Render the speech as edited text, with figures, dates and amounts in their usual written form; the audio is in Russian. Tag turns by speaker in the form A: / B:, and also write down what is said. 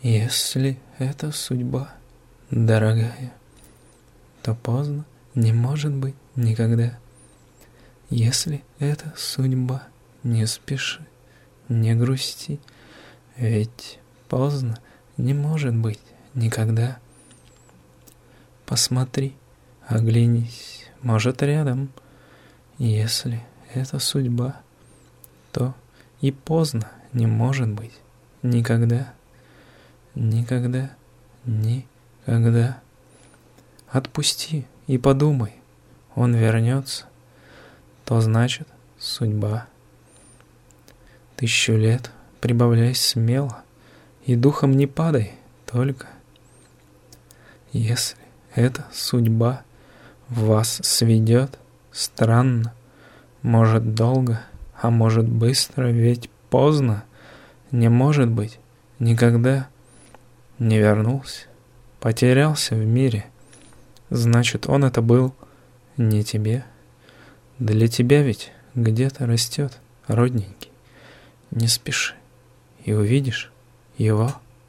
A: Если это судьба, дорогая, то поздно не может быть никогда. Если это судьба, не спеши, не грусти, ведь поздно не может быть никогда. Посмотри, оглянись, может, рядом. Если это судьба, то и поздно не может быть никогда. Никогда, никогда. Отпусти и подумай, он вернется, то значит судьба. 1000 лет прибавляй смело, и духом не падай только. Если эта судьба вас сведет, странно, может долго, а может быстро, ведь поздно не может быть никогда. Не вернулся, потерялся в мире, значит, он это был не тебе. Для тебя ведь где-то растет, родненький. Не спеши, и увидишь его.